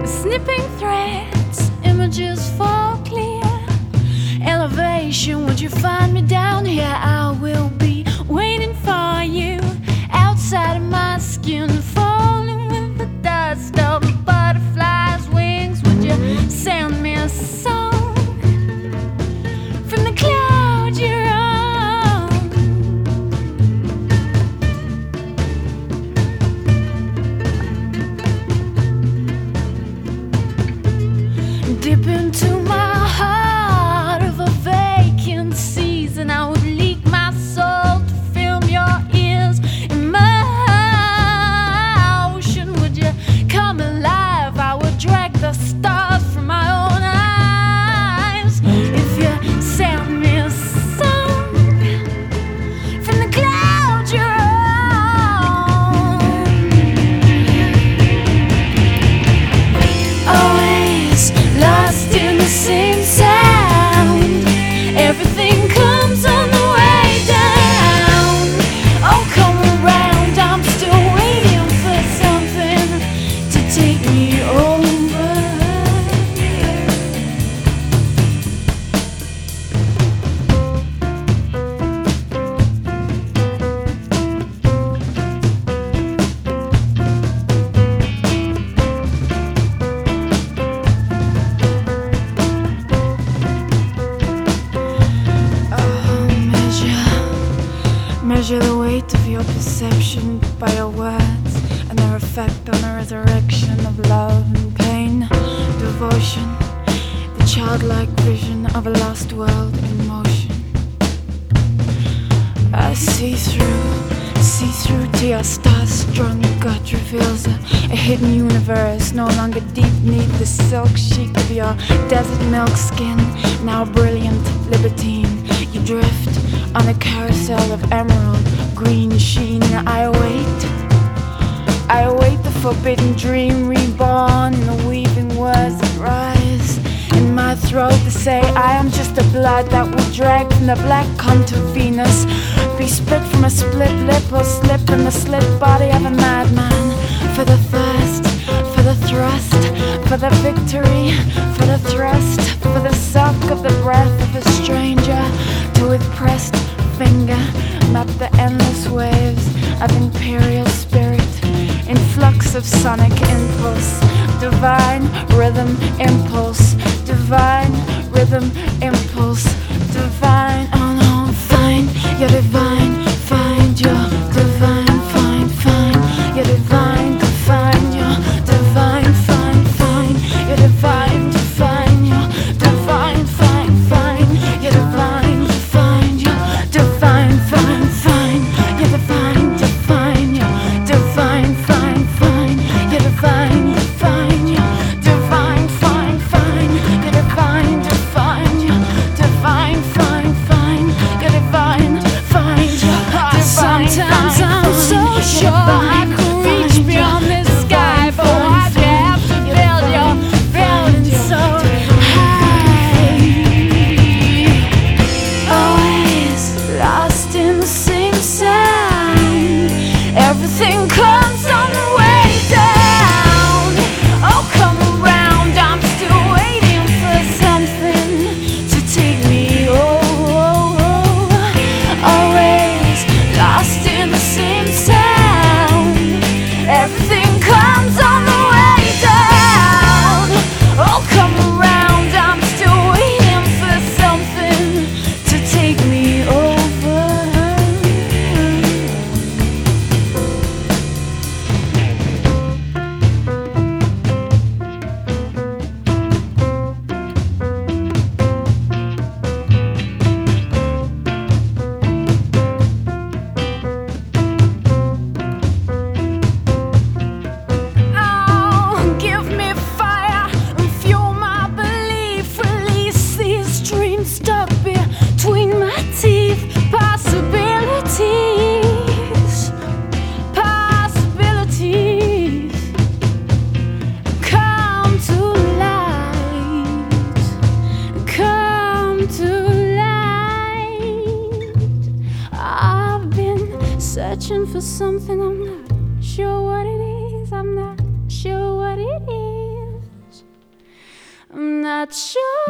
Snipping threads, images fall clear. Elevation, would you find me down here? I will be waiting for you outside of my skin, falling with the dust of a butterfly's wings. Would you send me a song from the clouds you're on? Dip into my heart of a vacant season. I would leak my soul to film your ears in my ocean. Would you come alive? I would drag the stars from my own eyes. If you send me a song from the clouds you're on. Always lost in the same sound. Everything comes on the way down. Oh, come around, I'm still waiting for something to take me over. Measure the weight of your perception by your words and their effect on the resurrection of love and pain, devotion, the childlike vision of a lost world in motion. I see through to your star-strung gut reveals a hidden universe, no longer deep beneath the silk sheet of your desert milk skin, now brilliant libertine. You drift on a carousel of emerald green sheen. I await the forbidden dream reborn in the weaving words that rise in my throat to say I am just a blood that will drag from the black cunt of Venus, be spit from a split lip or slip in the slit body of a madman. For the thirst, for the thrust, for the victory, for the thrust, for the suck of the breath of a stranger, to with pressed finger map the endless waves of imperial spirit in flux of sonic impulse, divine rhythm impulse, divine rhythm impulse, divine. Oh no, find your divine, find your divine, find your divine, define your divine, find your divine, define your divine, find your divine, define your divine, find your divine, define your divine, find your divine, define your divine, find your divine, define your divine, find your divine, find your divine. Sometimes I'm so sure I could reach beyond this sky, but why'd you have to build your building so high? Always lost in the same sound. Everything comes on the way down. Oh, come around, I'm still waiting for something to take me over. Always lost in the same sound. Everything comes on the way down. Oh, come around, I'm still waiting for something to take me over. Oh, give me fire and fuel my belief. Release these dreams stuck between my teeth. Possibilities, possibilities come to light, come to light. I've been searching for something, I'm not sure what it is, I'm not sure what it is. not sure